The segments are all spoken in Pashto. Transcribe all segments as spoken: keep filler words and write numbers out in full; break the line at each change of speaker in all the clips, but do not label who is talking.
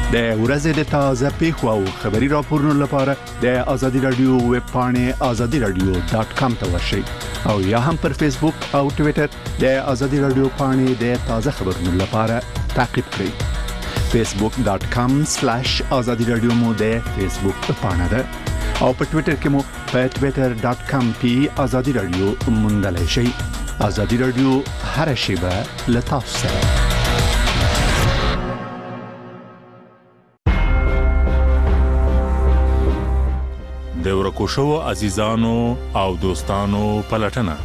د ورځې د تازه پیښو او خبري راپورونو لپاره د آزادي رادیو ویب پاڼه آزادي رادیو ډاٹ کام ته ورشئ او یا هم پر فیسبوک او ټوئیټر د آزادي رادیو پاڼه د تازه خبرونو لپاره تعقیب کړئ. فیسبوک ډاٹ کام سلیش آزادي رادیو مو د فیسبوک پاڼه ده او په ټوئیټر کې مو په ټوئیټر ډاٹ کام پی آزادي رادیو موندلای شئ. آزادي رادیو هر شیبه له تاسو سره. د ورکو شو عزیزانو او دوستانو پلټنه.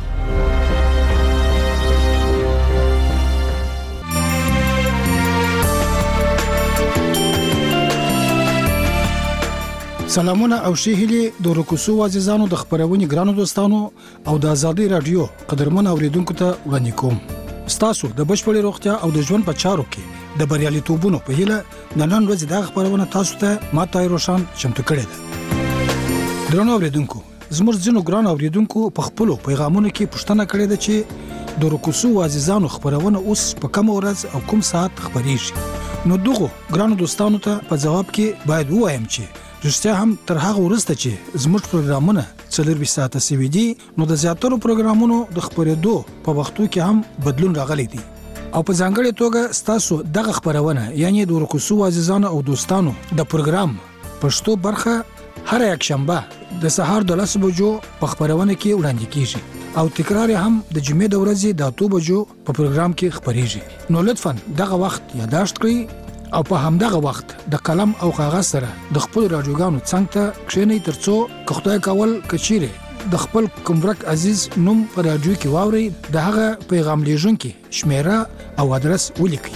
سلامونه او شهیلی د رکوسو عزیزانو د خبرونې ګرانو دوستانو او د آزادي رادیو قدرمن اوریدونکو ته وړاندې کوم. ستاسو د بشپړې روغتیا او د ژوند په چارو کې د بریالیتوبونو په هیله نن ورځ د خبرونه تاسو ته ماته روشن چمتو کړی ده. درنو اوریدونکو، زموږ ځینو ګران اوریدونکو په خپل پیغامونو کې پوښتنه کړې ده چې د رکوسو عزیزانو خبرونه اوس په کوم ورځ او کوم ساعت خبريږي. نو دغه ګران دوستانو ته په جواب کې باید وایم چې رښتیا هم تر هغه وروسته چې زموږ پروګرامونه څلور ساعته سوي دي، نو د زیاترو پروګرامونو د خبرېدو په وختو کې هم بدلون راغلی دی. او په ځانګړې توګه ستاسو دغه خبرونه یعنی د رکوسو عزیزانو او دوستانو د پروګرام پښتو برخه هر یک شنبه د سهار د لس بجو په خبرونه کې وړاندې کیږي او تکرار هم د جمعې د ورځې د اته بجو په پروګرام کې خبريږي. نو لطفاً دغه وخت یاداشت کړئ او په همدغه وخت د قلم او کاغذ سره د خپل راډیوګانو څنګ ته کښینئ ترڅو که خدای کول کچیره د خپل کومرک عزیز نوم په راډیو کې واورئ، د هغه پیغام لیږونکي شمیره او ادرس ولیکئ.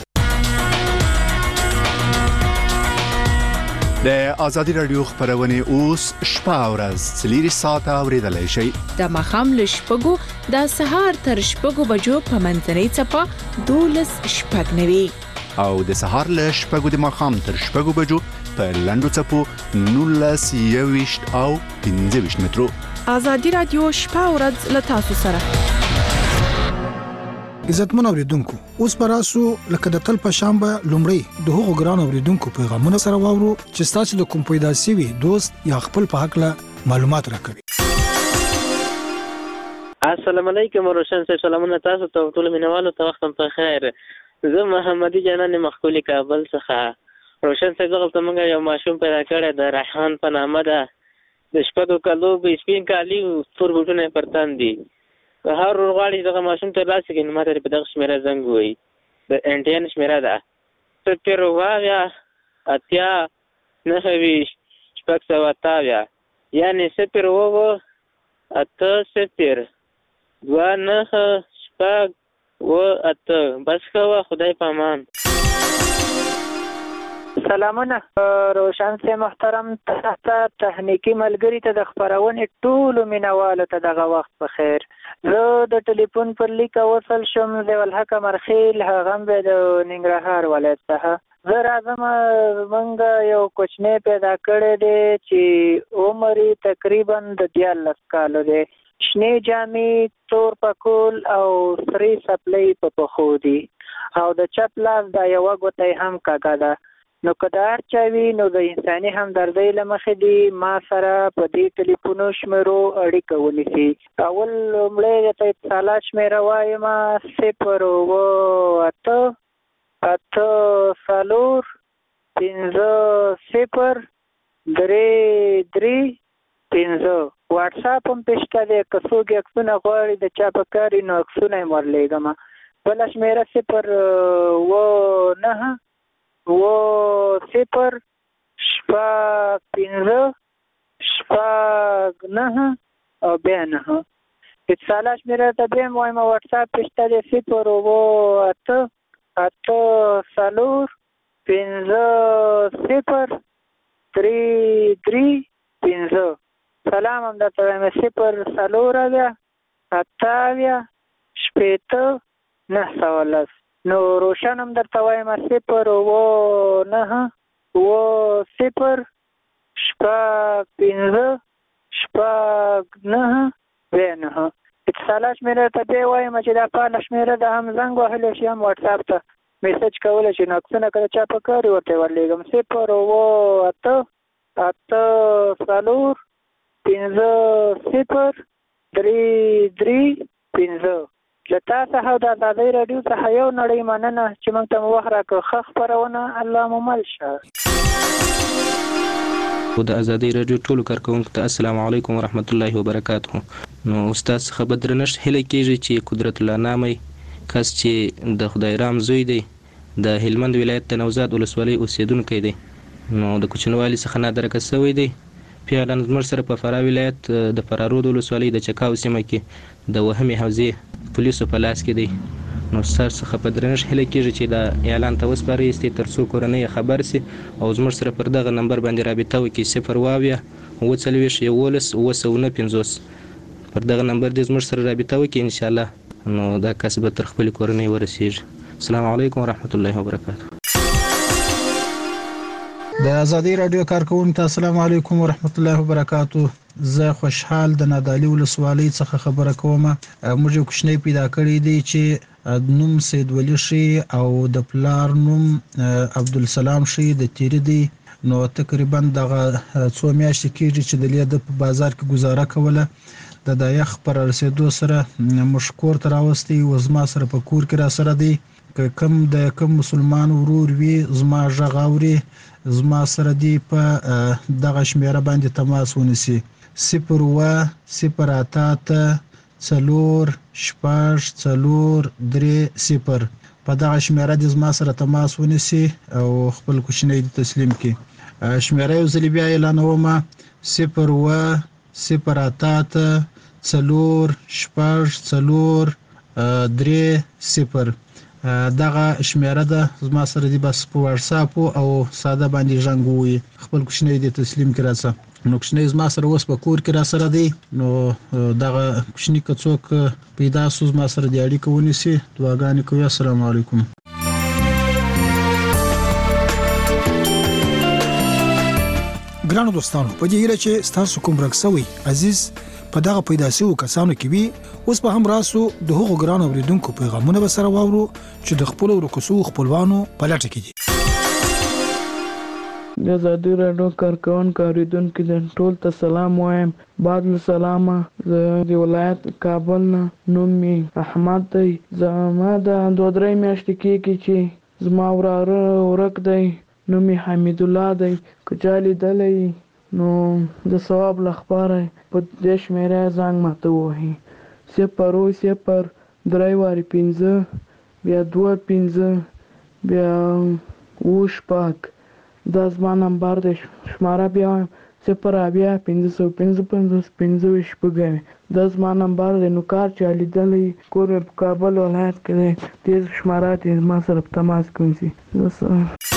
د آزادي رادیو خبرونه اوس شپه او ورځ څلور ساعته اوریدلای شئ.
د ماښام له شپږو د سهار تر شپږو بجو په منځنۍ څپه دولس شپږ نوي
او د سهار له شپږو د ماښام تر شپږو بجو په لنډو څپو نولس یوویشت او پنځه ویشت مترو.
آزادي رادیو شپه او ورځ له تاسو سره.
عزتمن اوریدونکو، اوس پراسو لکه د تل په شنبه لومړی د هغو ګران اوریدونکو پیغامونه سره واورو چې تاسو د کوم پیدا سوي دوست یا خپل په حق له معلومات راکړي.
السلام علیکم روشن صاحب، سلامونه تاسو ته ټول مینوالو ته، وخت په خیر. زه محمدي جنان مخکولي کابل څخه. روشن صاحب دغه موږ یو ماشوم پیدا کړی د ریحان په نامه ده. د شپږو کالو به سپین کالي تور بوټونه پرتان دي. هر ورغاړي دغه ماشوم ته راسي کې ماته په دغه شمیره زنګ وي. د انټین شمیره ده صفر واغیا اتیا نهوي شپږ سوه اتاویا یعنی صفر وو اته صفر دوه نهه شپږ و اته. بس خوا خدای پامان.
سلامونه روشن سے محترم ته تخنیکی ملګری ته د خبرونې ټول مینوالو ته دغه وخت په خیر. زه د ټلیفون پر لیک وصل شم د ولحق مرخیل هغه به د ننګرهار ولایت څخه. زه راځم موږ یو کوچنی پیدا کړی دی چې عمر تقریبا د دیارلس کالو دی. شنې جامې، تور پکول او سرې سپلۍ په پښو دي او د چپ لاس دا یوه ګوته هم کږه ده. نو که د هر چا وي نو د انساني همدردۍ له مخې دي ما سره په دې ټلیفونو شمیرو اړیکه ونیسي. اول لومړی درته اتصالات شمیره وایم صفر اوه اته اته څلور پنځه صفر درې درې پنځه. واټساپ هم پې شته دی، که څوک یې عکسونه غواړي د چا په کار وي نو عکسونه یې ورلیږم. بله شمیره صفر اوه نهه اوه صفر شپږ پنځه شپږ نهه او بیا نهه. اتصالات شمیره ته بیا هم وایم واټساپ پې شته دی صفر اوه اته اته څلور پنځه صفر درې درې پنځه. سلام هم درته وایم صفر څلور اویا اته اویا شپېته نهه سوه لس. نو روشن هم درته وایم صفر اوه نهه اوه صفر شپږ پنځه شپږ نهه بیا نهه. اتصالات شمیره ته بیا وایم چې دا فعاله شمیره ده، هم زنګ وهلی شي هم واټساپ ته میسج کولی شي. نو عکسونه کله چا په کار ورته ورلیږم صفر اوه اته اته څلور پنځه صفر درې درې پنځه. له تا څخه د ازادۍ راډیو څخه یو نړۍ مننه چې موږ ته مو وخت راکړ. ښه خپرونه الله مو مل شه.
د ازادۍ راډیو ټولو کارکوونکو ته السلام علیکم ورحمت الله وبرکاته. نو استاد څخه به درنښت هیله کېږي چې قدرت الله نامي کس چې د خدای رام زوی دی د هلمند ولایت د نوزاد ولسوالۍ اوسیدونکی دی، نو د کوچنوالي څخه نادرکه شوی دی. فعلا زموږ سره په فراه ولایت د فرارود ولسوالۍ د چکاو سیمه کې د وهمې حوزې پولیسو په لاس کې دی. نو ستاسو څخه په درنښت هیله کېږي چې دا اعلان ته وسپارئ تر څو کورنۍ خبر سي او زموږ سره پر دغه نمبر باندې رابطه وکړي صفر اووه اووه څلوېښت یولس اووه سوه نه پنځوس. پر دغه نمبر دې زموږ سره رابطه وکړي انشاءالله، نو دا کس به تر خپلې کورنۍ ورسیږي. السلام علیکم ورحمت الله وبرکاته.
د ازادۍ راډیو کارکوونکو ته السلام علیکم ورحمت الله وبرکاته. زه خوشحال د نادعلي ولسوالۍ څخه خبره کوم. موږ یو کوچنی پیدا کړی دی چې نوم سید ولی شي او د پلار نوم عبدالسلام شي د تیری دی. نو تقریبا دغه څو میاشتې کېږي چې د لید په بازار کې گزاره کوله. د د یخ پر رسیدو سره مشکور تر اوستي و زما سره په کور کې را سره دی. کم د کم مسلمان ورور وی زما ژغاوري زما سره دی په دغه شمیره باندې تماس ونیسي صفر اووه صفر اته اته څلور شپږ څلور درې صفر. په دغه شمیره د زما سره تماس ونیسي او خپل کوچنی تسلیم کړي. شمیره یو ځل بیا اعلانوم صفر اووه صفر اته اته څلور شپږ څلور درې صفر. دغه شمیره ده زما سره دی بس په واتساپ او ساده باندې ژوند وي. خپل کوچنی د تسلیم کړه څه نو کوچنی زما سره اوس په کور کې را سره دی. نو دغه کوچنی که څوک پیدا سو زما سره دی اړیکه ونیسي. دعاګانې کوي. السلام علیکم. ګرانو دوستانو، په دې هیله چې ستاسو کوم رکسوي عزیز په دغه پیدا شوو کسانو کې وي، اوس به هم راسو د هغو ګرانو اوریدونکو پیغامونه به سره واورو چې د خپلو ورکو خپلوانو په لټه کې دي.
د ازادۍ راډیو کارکوونکو اوریدونکو ته ټول ته سلام وایم. بعد له سلامه زه د ولایت کابل نه نوم مې احمد دی. زما د دوه درې میاشتې کېږي چې زما وراره ورک دی، نوم یې حمید الله دی. که چا لیدلی نو د ثواب لپاره په دې شمیره زنګ ماته ووهي صفر اووه صفر درې وارې پنځه بیا دوه پنځه بیا اووه شپږ. دا زما نمبر دی. شماره بیا وایم صفر اویا پنځه سوه پنځه پنځوس پنځه ویشت شپږ. دا زما نمبر دی. نو کار چې لیدلی کور مې په کابل ولایت کې دی، دې شماره ته زما سره په تماس کې ونیسي.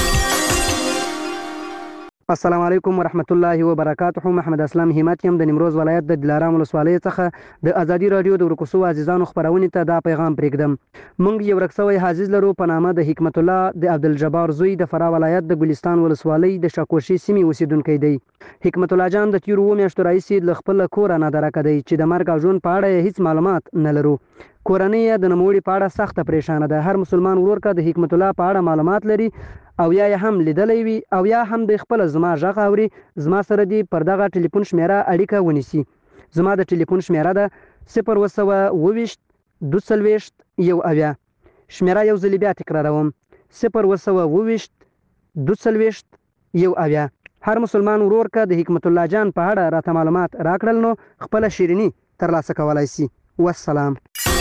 السلام علیکم ورحمت الله وبرکاته. محمد اسلام همت یم د نیمروز ولایت د دلارام ولسوالۍ څخه د ازادي راډیو د ورکوسو عزیزانو خبرونې ته دا پیغام پرېږدم. موږ یو رکسوی حافظ لرو په نامه د حکمت الله د عبدالجبار زوی د فراه ولایت د ګلستان ولسوالۍ د شاکوشي سیمې اوسیدونکی دی. حکمت الله جان د تیرو اووه میاشتو راهیسې له خپل کوره نادرکه دی چې د مرګ او ژوند په اړه هیڅ معلومات نه لرو. کورنۍ یې د نوموړي په اړه سخته پریشانه ده. هر مسلمان ورور که د حکمت الله په اړه معلومات لري او یا یې هم لیدلی وي او یا هم د خپل زما غږ اوري، زما سره دی پر دغه ټلیفون شمیره اړیکه ونیسي. زما د ټلیفون شمیره ده صفر اووه سوه اووه ویشت دوه څلوېښت یو اویا. شمیره یو ځل بیا تکراروم صفر اووه سوه اووه ویشت دوه څلوېښت یو اویا. هر مسلمان ورور که د حکمت الله جان په اړه راته معلومات راکړل نو خپله شیریني ترلاسه کولی سي. والسلام.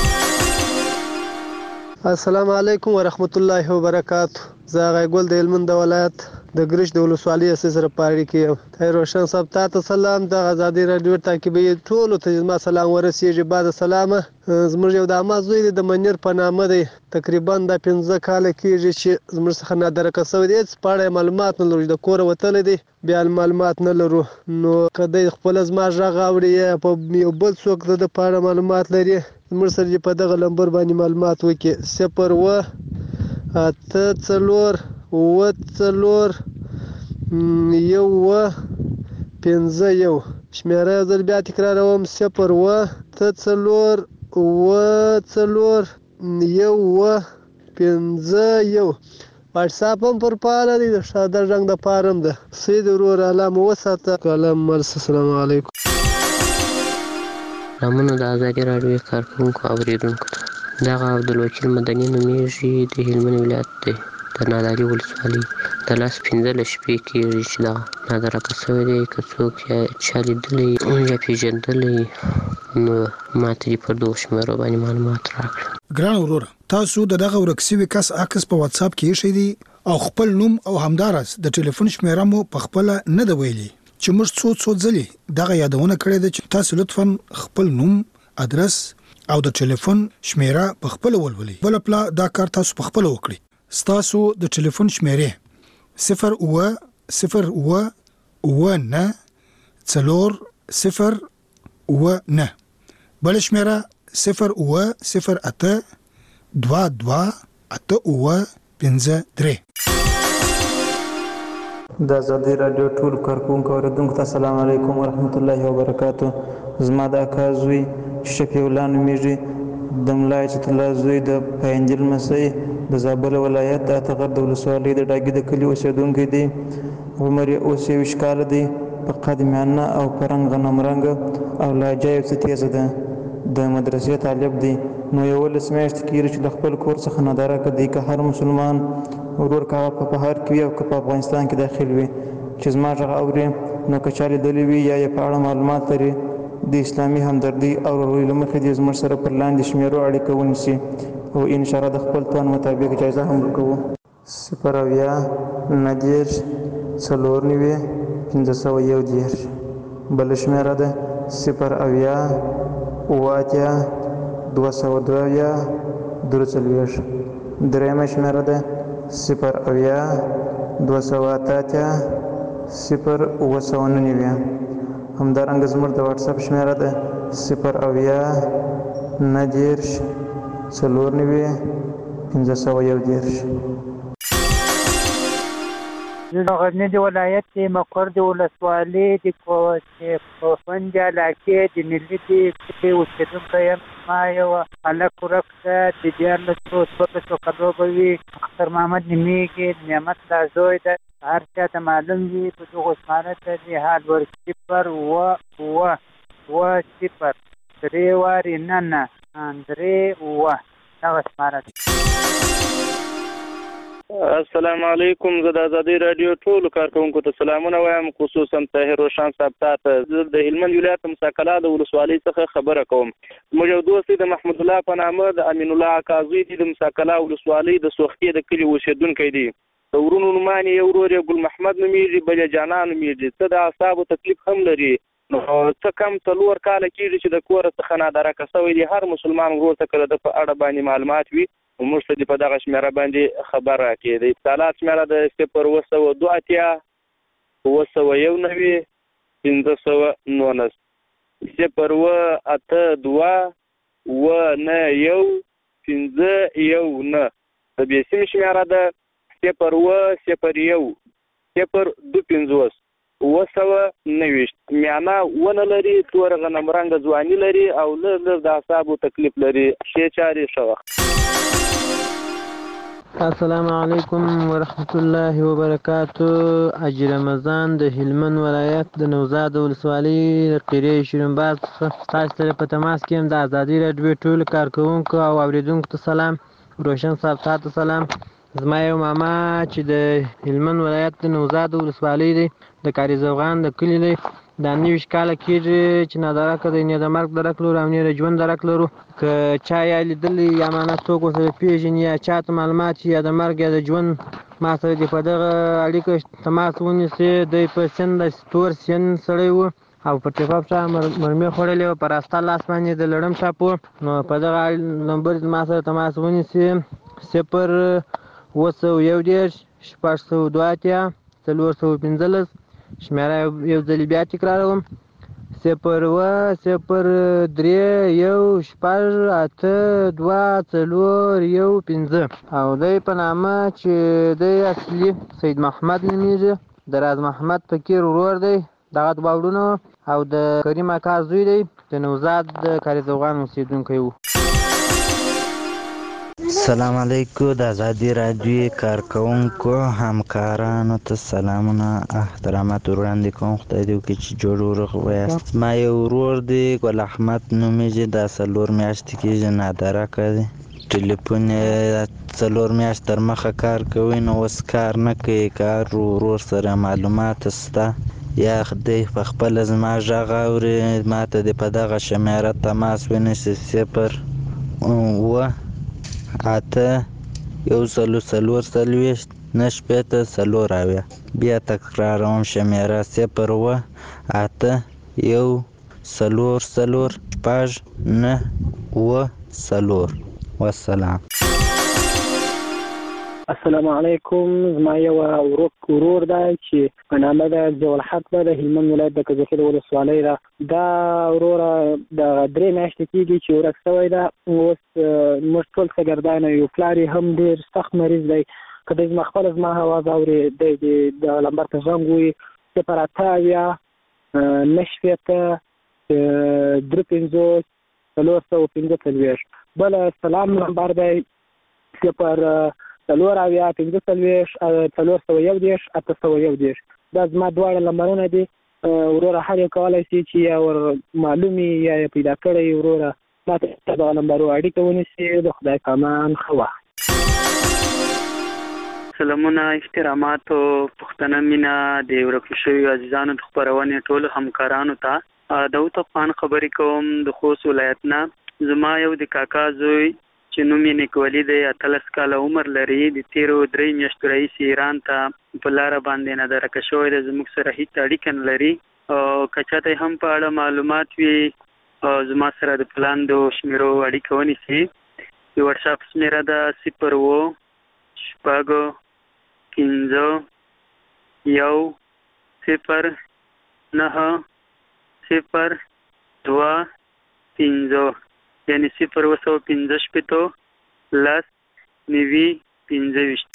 السلام علیکم ورحمت الله وبرکاته. زه غی ګل د هلمند ولایت د ګرش د ولسوالۍ اساس سره پاړی کې ته روشن صاحب ته سلام. د ازادۍ راډیو تعقیبي ټول ته زما سلام ورسیږي. بعد سلامه زموږ یو د اما زوی د منیر په نامه دی. تقریبا د پنځه کال کېږي چې زموږ څخه نادرکه شوی دی. هېڅ په اړه معلومات نه لرو. د کوره وتلی دی بیا معلومات نه لرو. نو که دی خپله زما غږ اوري یا په یو بل څوک د په اړه معلومات لري زموږ سره په دغه نمبر باندې معلومات وکړي. صفر اووه اته څلور اووه څلور یو اووه پنځه یو. شمیره یو ځل بیا تکراروم صفر اووه اته څلور اووه څلور یو اووه پنځه یو. واتساپ هم پر فعاله دی، د ساده رنګ دپاره هم ده. سید ورور الله مو وساته. کالم مرسي. السلام علیکم.
سلامونه د ازادي راډیو کارکوونکو اوریدونکو ته. دغه عبدالوکیل مدني نومیږي، د هلمند ولایت دی، د نادعلي ولسوالۍ. د لاس پنځلس شپې کېږي چې دغه نادرکه شوی دی. که څوک یا چا لیدلی یا پېژندلی نو ما ته دې پر دغو شمېرو باندې معلومات راکړه.
ګران وروره، تاسو د دغه ورک سوي کس عکس په واتساپ کې ایښی دی او خپل نوم او همداراز د ټلیفون شمېره مو په خپله نه ده ویلي چې موږ څو څو ځلې دغه یادونه کړې ده چې تاسو لطفا خپل نوم، ادرس او د ټلیفون شمېره په خپله ولولئ. بله پله دا کار تاسو په خپله وکړئ. ستاسو د ټلیفون شمېرې صفر اووه صفر اووه اووه نه څلور صفر اووه نه. بله شمېره صفر اووه صفر اته دوه دوه اته اووه پنځه درې.
د ازادي راډیو ټولو کارکوونکو اورېدونکو ته السلام علیکم ورحمت الله وبرکاتو. زما د اکا زوی شفیع الله نومیږي، د ملا عزت الله زوی د پاینجل مسۍ، د زابل ولایت د اتغر د ولسوالۍ د ډاګي د کلي اوسېدونکی دی. عمر یې اوس یویشت کاله دی. په قد میانه او په رنګ غنم رنګه او لهجه یو څه تیزه ده. د مدرسې طالب دی. نو یولس میاشتې کېږي چې له خپل کور څخه نادرکه دی. که هر مسلمان ورور که هغه په بهر کې وي او که په افغانستان کې داخل وي چې زما غږ اوري، نو که چا لیدلی وي یا یې په اړه معلومات لري، د اسلامي همدردۍ او ورورۍ له مخې دې زموږ سره پر لاندې شمېرو اړیکه ونیسي او انشاءالله د خپل توان مطابق جایزه هم ورکوو. صفر اویا نهه دېرش څلور نوي پنځه سوه یو دېرش. بله شمېره ده صفر اویا اووه اتیا دوه سوه دوه اویا درې څلوېښت. درېیمه شمېره ده صفر اویا دوه سوه اته اتیا صفر اووه سوه نهه نوي. همدارنګه زموږ د واټساپ شمېره ده صفر اویا نهه دېرش څلور نوي پنځه سوه یو دېرش.
زه د غزني د ولایت د مقر د ولسوالۍ د کوفنج علاقې د ملي د کوټې اوسېدونکی یم. ما یو هلک ورک ده، د دیارلسو څوارلسو کلو به وي. اختر محمد نومیږي، د نعمت الله زوی ده. هر چا ته معلوم وي په دغو شماره ته د حال ور صفر اووه اووه اووه صفر درې وارې نه نه درې اووه دغه شماره ده.
السلام علیکم. زه د ازادي راډیو ټولو کارکوونکو ته سلامونه وایم، خصوصا طاهر روشان صاحب ته. زه د هلمند ولایت مساکلا د ولسوالۍ څخه خبره کوم. زموږ یو دوست د محمود الله په نامه د امین الله اکا زوی دی، د مساکلا ولسوالۍ د سوختي د کلي اوسېدونکی دی. د ورونو نومان یې یو ورور یې ګل محمد نومیږي، بل یې جانان نومیږي. څه د اعصابو تکلیف هم لري. نو څه کم څلور کاله کېږي چې د کوره څخه نادرکه شوی دی. هر مسلمان ورور ته که د په اړه باندې معلومات وي موږ ته دې په دغه شمېره باندې خبر راکړي. د اتصالات شمېره د صفر اووه سوه دوه اتیا اووه سوه یو نوي پنځه سوه نولس. صفر اووه اته دوه اووه نه یو پنځه یو نه. د بیسیم شمېره ده صفر اووه صفر یو صفر دوه پنځوس اووه سوه نوي. میانه ونه لري، تور غنم رنګه ځواني لري او لږ لږ د اعصابو تکلیف لري. ښې چارې ښه وخت.
السلام علیکم ورحمت الله وبرکاتو. حاجي رمضان د هلمند ولایت د نوزاد ولسوالۍ د قریې شیرینباز څخه ستاسو سره په تماس کې یم. د ازادي راډیو ټولو کارکوونکو او اورېدونکو ته سلام. روشن صاحب ته سلام. زما یو ماما چې د هلمند ولایت د نوزاد ولسوالۍ دی، د کاري زوغان د کلي دی. دا نویشت کاله کېږي چې نادرکه دی. نه د مرګ درک لرو او نه د ژوند درک لرو. که چا یا لیدلی یا معنا څوک ورسره پېژني یا چا ته معلومات یا د مرګ یا د ژوند ما سره دې په دغه اړیکه تماس ونیسي. دی په سن د تور سن سړی و او په ټیپاپ چا مرمۍ خوړلې وه، په راسته لاس باندې د لړم چاپ و. نو په دغه نمبر ما سره تماس ونیسي صفر اووه سوه یو دېرش شپږ سوه دوه اتیا څلور سوه پنځلس. شمېره یو ځلې بیا تکراروم صفر اووه صفر درې یو شپږ اته دوه څلور یو پنځه. او دی په نامه چې دی اصلي سید محمد نومیږي، د راز محمد فقیر ورور دی. دغه دوه وروڼه او د کریم اکا زوی دی، د نوزاد د کاري زوغان اوسېدونکی و.
السلام علیکم. د ازادي راډیو کارکونکو همکارانو ته سلامونه احترامات وړاندې کوم. خدای دې وکړي چې جوړ وروغ ویاست. ما یو ورور دی ګل احمد نومیږي، دا څلور میاشتې کېږي نادرکه دی. ټلیفون یې څلور میاشت تر مخه کار کوي، نو اوس کار نه کوي. کار ورور سره معلومات شته یا دی په خپله زما غږ اوري، ما ته دې په دغه شمیره تماس ونیسي صفر اووه اته یو سلو څلور څلوېښت نه شپېته څلور اویا. بیا تکراروم شمیره صفر اووه اته یو څلور څلور شپږ نه اووه څلور. والسلام.
السلام علیکم. زما یو ورک ورور دی چې په نامه ده ضیاءالحق ده، د هلمند ولایت د کجکي ولسوالۍ ده. دا وروره د درې میاشتې کېږي چې ورک شوی ده. اوس موږ ټول شاګردان یو، پلار یې هم ډېر سخت مریض دی. که دی زما خپله زما اواز اوري، دی د لمبر ته زنګ ووایي صفر اته اویا نه شپېته درې پنځوس څلور سوه پنځه څلوېښت. بل سلام نمبر دی صفر څلور اویا پنځه څلوېښت څلور سوه یو دېرش اته سوه یو دېرش. دا زما دواړه نمبرونه دي. وروره هر یو کولی شي چې یا ور معلوم یا یې پیدا کړی وروره ما ته دغه نمبرو اړیکه ونیسي. د خدای پامان ښه وخت.
سلامونه، احترامات او پښتنه مینه د ورکو شویو عزیزانو د خپرونې ټولو همکارانو ته. داود افغان خبرې کوم د خوست ولایت نه. زما یو د کاکا زوی چې نوم یې نیکولي دی، اتلس کاله عمر لري. د تیرو درې میاشتو راهیسې ایران ته په لاره باندې نادرکه شوی دی. زموږ سره هېڅ اړیکه نه لري. که چاته هم په اړه معلومات وي زما سره د پلاندو شمیرو اړیکه ونیسي. د وټساپ شمیره ده صفر اووه شپږ پنځه یو صفر نهه صفر دوه پنځه، یعنې صفر اوه سوه پنځه شپېته لس نوي پنځه ویشت.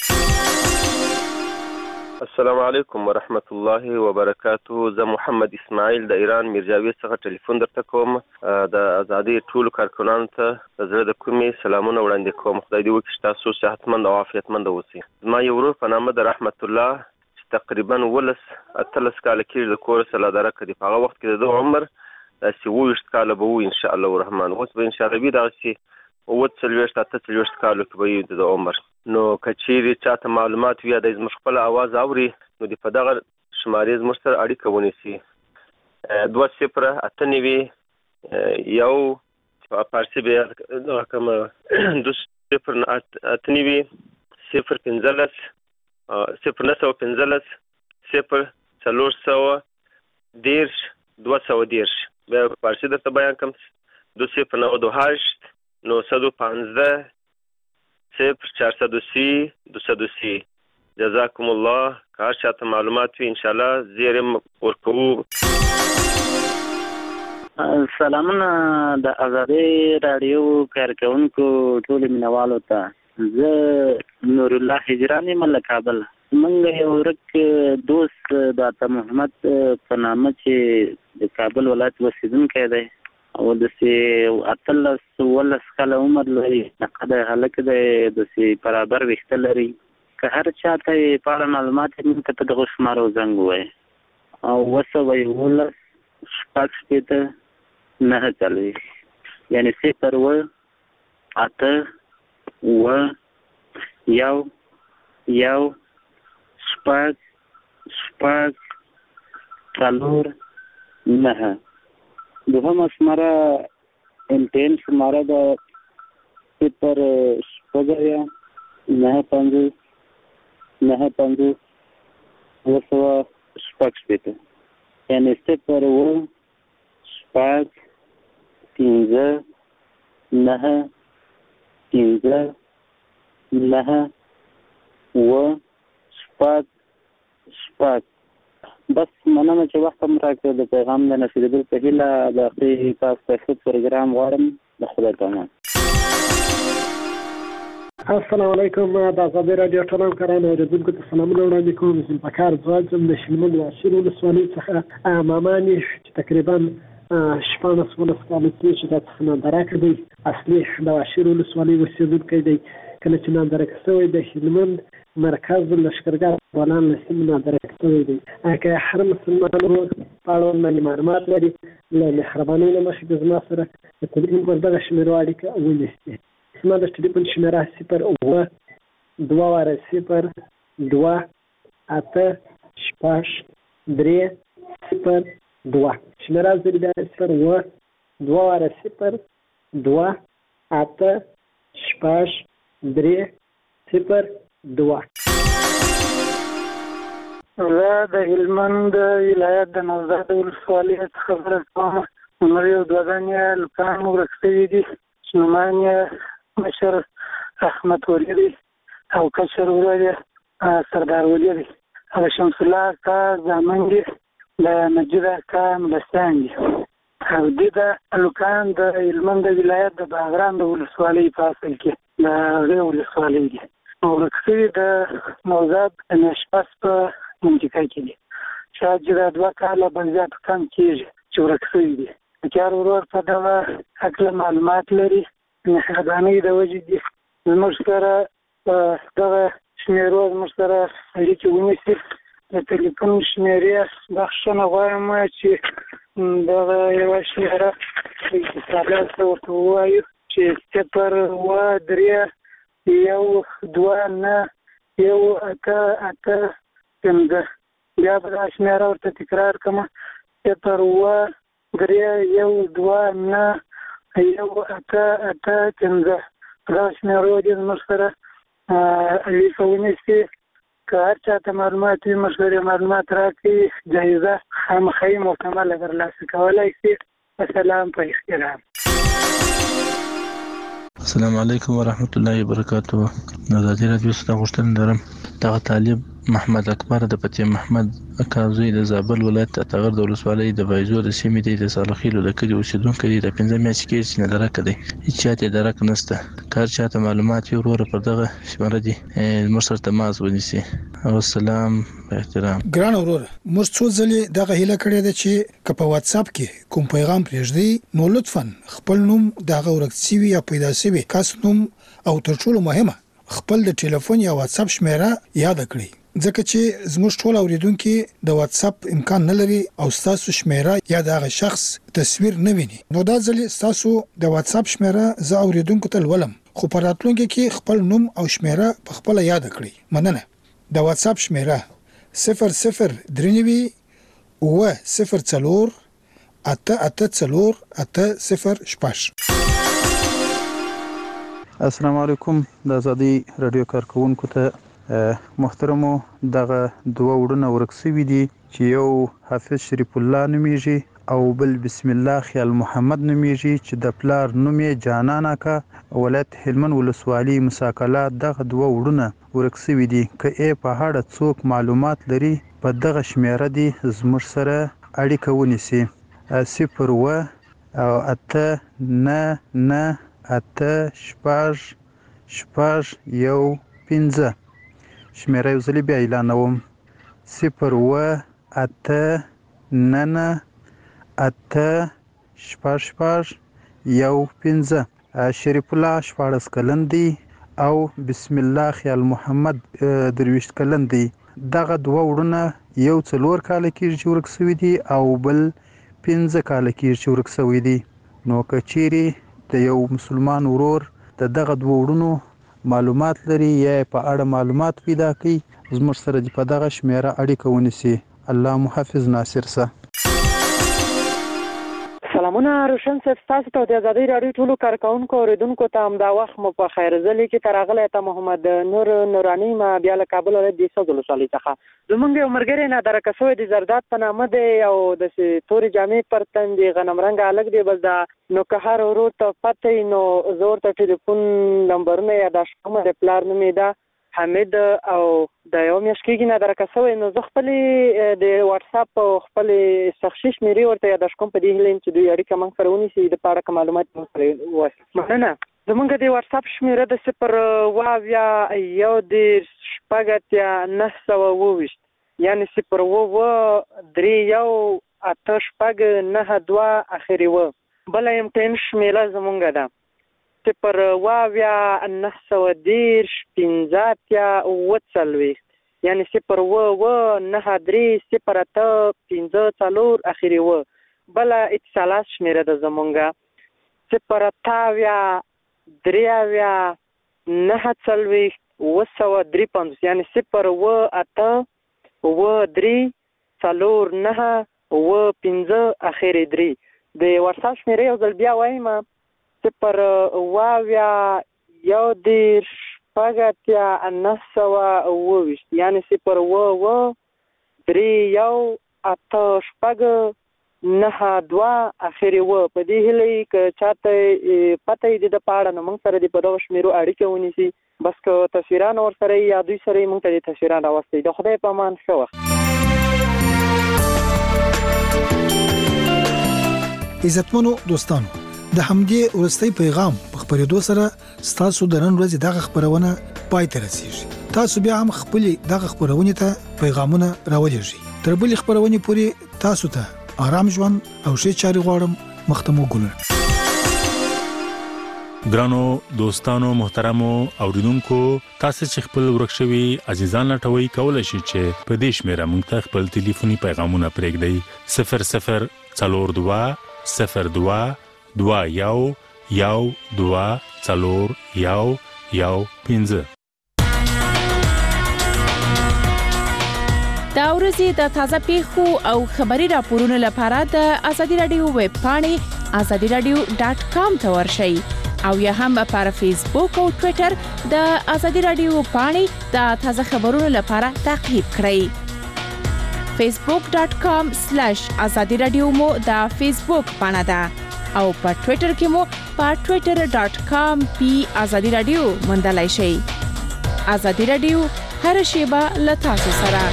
السلام علیکم ورحمت الله وبرکاته. زه محمد اسماعیل د ایران میرجاوید څخه ټلیفون درته کوم. د ازادۍ ټولو کارکنانو ته د زړه د کومې سلامونه وړاندې کوم. خدای دې وکړي چې تاسو صحتمند او عافیتمند اوسئ. زما یو ورور په نامه د رحمت الله چې تقریبا ولس اتلس کاله کېږي د کور څخه لادرکه دی. په هغه وخت کې د ده عمر داسې اووه ویشت کاله به وي انشاءالله الرحمن. اوس به انشاءالله وي دغسې اووه څلوېښت اته څلوېښت کالو کې به وي د عمر. نو که چیرې چاته معلومات وي یا د زموږ خپله اواز اوري، نو د په دغه شمارې زموږ سره اړیکه ونیسي. دوه صفره اته نوي یو فارسي به دغه کومه دوه صفر اته نوي صفر پنځلس صفر نه سوه پنځلس صفر څلور سوه دېرش دوه سوه دېرش. بیا فارسي درته بیان کړم دو صفر نود و هشت نهصد و پانزده صفر چهارصد و سی دوصد و سی. جزاکم الله. که هر چاته معلومات وي انشاءالله زیر ورکوو.
سلامونه د ازادۍ راډیو کارکونکو ټولو مینوالو ته. زه نور الله هجران یم له کابل. موږ یو ورک دوست د عطا محمد په نامه چې د کابل ولایت اوسېدونکی دی او داسې اتلس اوولس کاله عمر لري. نقده هلک دی، داسې برابر ویښته لري. که هر چا ته یې په اړه معلومات یې موږ ته په دغو شمارو زنګ ووایي. او اوه سوه یولس شپږ شپېته نهه څلوېښت، یعنې صفر اوه اته اوه یو یو شپږ شپږ څلور نهه. دوهمه شماره امتحان شماره ده صفر شپږ اویا نهه پنځوس نهه پنځوس اوه سوه شپږ شپېته، یعنې صفر اوه شپږ پنځه نهه پنځه نهه اوه شپږ شپږ. بس مننه چې وخت هم راکړې. د پیغام د نشریدو په هیله د اخري تاسو ته ښه پروګرام غواړم. د خدای په امان.
السلام علیکم. د ازادۍ راډیو ټول همکارانو اورېدونکو ته سلامونه وړاندې کوم. ذوالفقار ځواک یم د شلمند واشیر ولسوالۍ څخه. مامان یې چې تقریبا شپاړس ولس کاله کېږي چې دا څخه نادرکه دی. اصلي د واشیر ولسوالۍ اوسېدونکی دی. کله چې نادرک شوی د هلمند مرکز لښکرګاه بولان له سیمې نادرک شوی دی. که هر مسلمان ورور په اړوند باندې معلومات لري له مهربانۍ نه مخکې د زما سره د تلیفون پر دغه شمېرو اړیکه ونیسي. زما د ټلیفون شمېره صفر اووه دوه واره صفر دوه اته شپږ درې صفر دوه. شمېره زه بیا صفر اووه دوه واره صفر دوه اته شپږ درې صفر دوه.
زه د هلمند ولایت د نوزاد ولسوالۍ څخه خبره کوم. عمر یو دوه دانې لوکان ورک شوي دي. نومان یې مشر احمد ولي دی او کشر ورور یې سردار ولي دی. هغه شمس الله اکا زامن دي د مجید اکا ملستان دي. او دې د لوکان د هلمند ولایت د باغران د ولسوالۍ په اصل کې د هغې ولسوالۍ دي. ورک شوي د نوزاد د نشپس په منطقه کې دي. شاید چې دا دوه کاله به زیات کم کېږي چې ورک شوي دي. کار ورور په دغه هکله معلومات لري، مهربانۍ د وجې دي زموږ سره په دغه شمېرو زموږ سره اړیکې ونیسي. د تلیفون شمېرې بخښنه غواړم چې دغه یوه شمېره په اتصالات ته ورته ووایو چې صفر اووه درې یو دوه نه یو اته اته پنځه. بیا به دا شمېره ورته تکرار کړم: صفر اووه درې یو دوه نه یو اته اته پنځه. په دغه شمېرو دې زموږ سره اړیکه ونیسي. که هر چا ته معلومات وي موږ سره معلومات راکړي، جایزه خامخا مکمله ترلاسه کولی شي. السلام په احترام.
السلام علیکم ورحمت الله وبرکاته. د ازادي راډیو څخه غوښتنه لرم دغه طالب محمد اکبر د فتح محمد اکا زوی د زابل ولایت اتغر د ولسوالۍ د بایزو د سیمې دی د صالحخیلو د کلي اوسېدونکی دی. د پنځه میاشتې کېږي چې ندرک دی، هېڅ چاته یې درک نشته. که هر چاته معلومات وي وروره پر دغه شمېره دي زموږ سره تماس ونیسي. والسلام په احترام.
ګران وروره، موږ څو ځلې دغه هیله کړې ده چې که په واتساپ کې کوم پیغام پرېږدي نو لطفا خپل نوم د هغه ورک شوي یا پیدا شوي کس نوم او تر ټولو مهمه خپل د ټلیفون یا واتساپ شمېره یاد کړئ، ځکه چې زموږ ټول اوریدونکي د واتساپ امکان نه لري او ستاسو شمېره یا د هغه شخص تصویر نه ویني. نو دا ځلې ستاسو د واتساپ شمېره زه اوریدونکو ته لولم، خو په راتلونکي کې خپل نوم او شمېره په خپله یاد کړئ. مننه. د واتساپ شمېره صفر صفر درې نوي اووه صفر څلور اته اته څلور اته صفر شپږ.
السلام علیکم. د ازادي راډیو کارکونکو ته محترمو، دغه دوه وړونه ورک شوي دي چې یو حافظ شریف الله نومیږي او بل بسم الله خیال محمد نومیږي چې د پلار نوم یې جانان اکا ولایت هلمند ولسوالي مساکله. دغه دوه وړونه ورک شوي دي. که یې په اړه څوک معلومات لري په دغه شمېره دي زموږ سره اړیکه ونیسي: صفر اووه او اته نه نه اته شپږ شپږ یو پنځه. شمېره یو ځلې بیا اعلانوم: صفر اووه اته نه نه اته شپږ شپږ یو پنځه. شریف الله شپاړس کلن دی او بسم الله خیال محمد درویشت کلن دی. دغه دوه وړونه یو څلور کاله کېږي چې ورک شوي دي او بل پنځه کاله کېږي چې ورک شوي دي. نو که چیرې د یو مسلمان ورور د دغه دوه وړونو معلومات لري یا په اړه معلومات پیدا کړي زموږ سره دې په دغه شمېره اړیکه ونیسي. الله محافظ. ناصر سه.
سلامونه روشن صاحب، ستاسو ته د ازادي راډیو ټولو کارکونکو اوریدونکو ته همدا وخت مو په خیر. زه لیکې ته راغلی ته محمد نور نوراني ما بیا له کابل ولایت د سوځ ولسوالۍ څخه. زمونږ یو ملګری نادرکه شوی د زرداد په نامه دی او داسې تورې جامې پر تن دي، غنم رنګه هلک دی. بس دا نو که هر ورور ته پته وي نو زه ورته ټلیفون نمبرونه یاداشت کوم. د پلار نوم یې ده حمید او د یو میاشت کېږي نادرکه شوی. نو زه خپلې د واتساپ او خپلې شخصي شمېرې ورته یاداشت کوم په دې هیله یم چې دوی اړیکه موږ سره ونیسي د په اړه معلومات موږ سره ووایي. مننه. زمونږ د واتساپ شمېره د صفر اووه اویا یو دېرش شپږ اتیا نهه سوه اووه ویشت، یعنې صفر اووه اووه درې یو اته شپږ نهه دوه اخري اووه. بله ایم ټین شمېره زمونږ ده صفر واویا نهه سوه دېرش پنځه اتیا اووه څلوېښت یعنې صفر اوه اوه نهه درې صفر اته پنځه څلور اخري اوه. بله اتصالات شمېره ده زمونږ صفر اته اویا درې اویا نهه څلوېښت اووه سوه درې پنځوس یعنې صفر اوه اته اووه درې څلور نهه اووه پنځه اخري درې. د واتساپ شمېرې یو ځل بیا وایم صفر اوه اویا یو دېرش شپږ اتیا نهه سوه اووه ویشت یعنې صفر اوه اوه درې یو اته شپږ نهه دوه اخري اوه. په دې هیله یې که چاته پته یې د ده په اړه نو موږ سره دې په دغه شمېرو اړیکه ونیسي. بس که تصویران ورسره یا دوی سره یې موږ ته د تصویران راوستئ. د خدای په امان ښه وخت.
عزتمنو دوستانو، د همدې وروستي پیغام په خبرېدو سره ستاسو د نن ورځې دغه خبرونه پای ته رسیږي. تاسو بیا هم خپل دغه خبرونه ته پیغامونه راولېږئ. تر بلې خبرونه پورې تاسو ته آرام ژوند او ښې چارې غواړم. مختمو ګلونه.
ګرانو دوستانو محترمو اوریدونکو، تاسو چې خپل ورکشوي عزیزان لټوي کولای شئ چې په دې شمیره موږ ته خپل ټلیفوني پیغامونه پرېږدئ. صفر صفر څلور دوه صفر دوه دوه یو یو دوه څلور یو یو پنځه.
دا ورځې د تازه پیښو او خبري راپورونو لپاره د ازادي رادیو ویب پاڼې ازادي رادیو ډاټ کام ته ورشئ او یا هم پر فیسبوک او ټوئیټر د ازادي رادیو پاڼې د تازه خبرونو لپاره تعقیب کړئ. فیسبوک ډاټ کام سلیش ازادي رادیو مو د فیسبوک پاڼه ده او په ټوئیټر کې مو په ټوئیټر ډاټ کام پی ازادي رادیو موندلای شئ. ازادي رادیو هر شیبه له تاسو سره.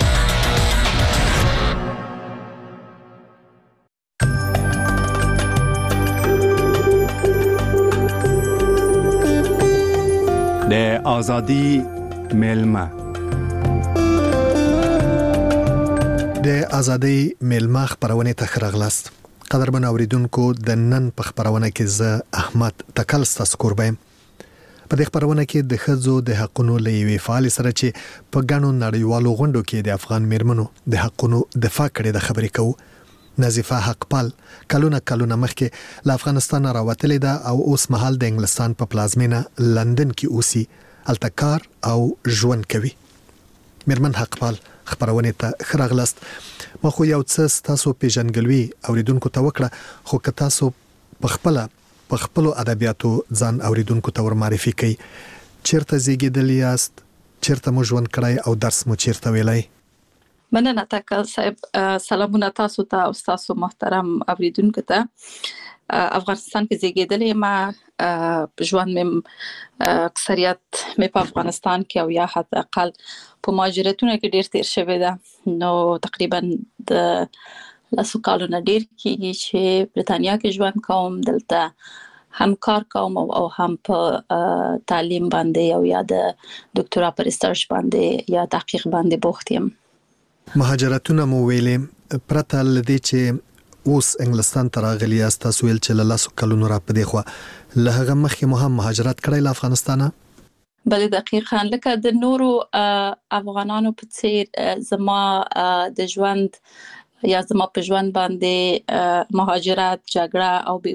د ازادي ملما
د ازادي ملما خبرونه ته راغلاست. قدرمن اوریدونکو، د نن په خبرونه کې زه احمد تکل ستاسو کوربایم. په دې خبرونه کې د ښځو د حقونو لوي فعال سره چې په ګڼو نړیوالو غونډو کې د افغان میرمنو د حقونو دفاع کړي د خبرې کوو. نظیفه حقپال کلونه کلونه مخکې له افغانستان راوتلې ده او اوس مهال د انګلستان په پلازمینه لندن کې اوسي، هلته کار او ژوند کوي. میرمن حقپال خبرونه ته خراغلاست. ما خو یو څه تاسو پیژنګلوي اوریدونکو ته وکړه، خو که تاسو په خپل په خپل ادبیاتو ځان اوریدونکو ته ور معرفي کړئ. چیرته زیږیدل یاست؟ چیرته مو ژوند کړی او درس مو چیرته ویلی؟
مننه تکل صاحب. سلامونه تاسو ته او تاسو محترم اوریدونکو ته. افغانستان کې زیږیدلې ما ژوند مې اکثریت مې په افغانستان کې او یا حتی اقل په مهاجرتونو کې ډیر تیر شوی ده. نو تقریبا د لاسو کالو نه ډیر کېږي چې برتانیا کې ژوند کوم. دلته هم کار کوم او هم په تعلیم باندې او یا د ډاکټرا پر ریسرچ باندې یا تحقیق باندې بوخت یم.
مهاجرتونه مو ویلې پرته لدې چې اوس انګلستان ته راغلی یاست، تاسو ویل چې له لاسو کلونو را پدې خو له هغه مخکې مو هم مهاجرت کړی له افغانستانه؟
بلې دقیقاً لکه د نورو افغانانو په څیر زما د ژوند یا زما په ژوند باندې مهاجرت، جګړه او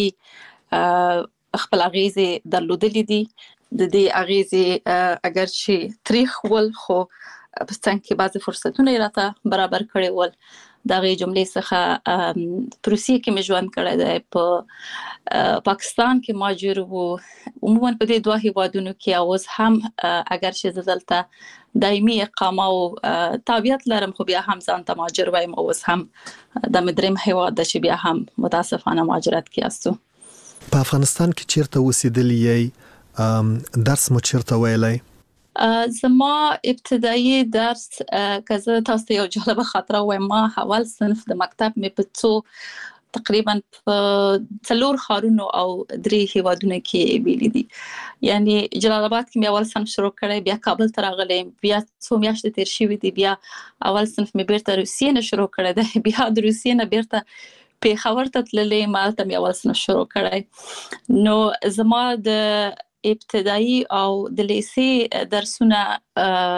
بېوزلي خپل اغیزې درلودلې دي. د دې اغیزې اگر چې تاریخ ول خو په څنګه کې بعضی فرصتونه راته برابر کړي ول. دغه جملې څخه په روسیې کې مې ژوند کړی دی، په پاکستان کې مهاجر وو، عموما په دې دوه هیوادونو کې اوس هم اگر چې زه دلته دایمي اقامه او تابعیت لرم خو بیا هم ځان ته مهاجر وایم. اوس هم د مدریم هیواد ده چې بیا هم متاسفانه مهاجرت کې یاستو.
په افغانستان کې چیرته اوسېدلی یې؟ درس مو چیرته ویلی؟
زما ابتدایي درس که زه تاسو ته یو جالبه خاطره وایم، ما اول صنف د مکتب مې په څو تقریبا په څلور ښارونو او درې هیوادونو کې ویلي دي. یعنی جلال آباد کې مې اول صنف شروع کړی، بیا کابل ته راغلی، بیا څو میاشتې تیر شوي دي، بیا اول صنف مې بیرته روسیې نه شروع کړی دی، بیا د روسیې نه بیرته پیښور ته تللې، ما ته مې اول سنه شروع کړی. نو زما د ابتدایي او د لیسې درسونه